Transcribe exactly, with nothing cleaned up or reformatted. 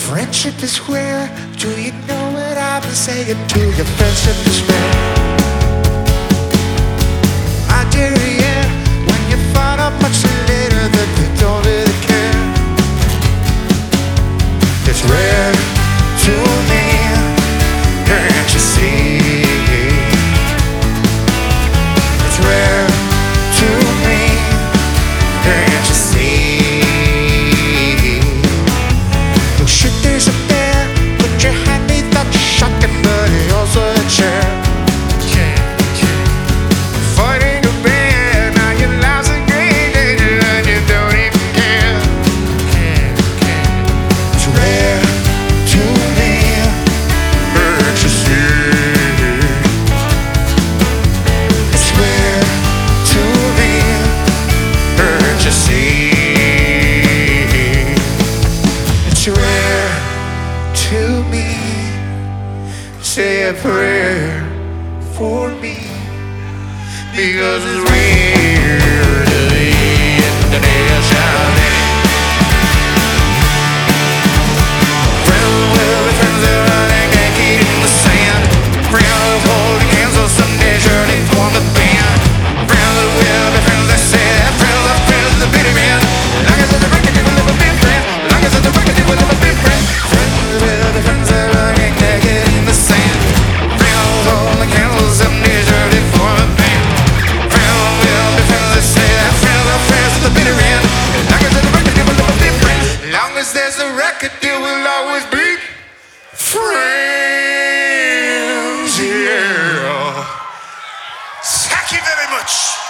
Friendship is rare. Do you know what I've been saying to you? Friendship is rare. I do, yeah. When you find out much later that they don't really care. It's rare to me. Can't you see? It's rare to me. Can't you see? Oh shit, there's a bear. Put your hand without your shotgun, but he also a chair. Fighting a bear, now your life's a great danger and you don't even care. It's rare to me. Can't you see? It's rare to me. Can't you see? It's rare to me. Say a prayer for me, because it's real to the end of the shouting. Friends will be friends that are naked in the sand. Friends holding hands on Sunday, sure they form a band. Friends will be friends that say that friends are friends, the bitter man. Long as the record, you will never be friends. Long as the record, you will never be friends. Friends will be friends that are naked in the sand. Friends holding hands on Sunday, sure they form a band. Friends will be friends that say that friends are friends, the bitter end. Long as the record, you will never be friends. Long as there's a record, there will always be friends. Yeah. Thank you very much.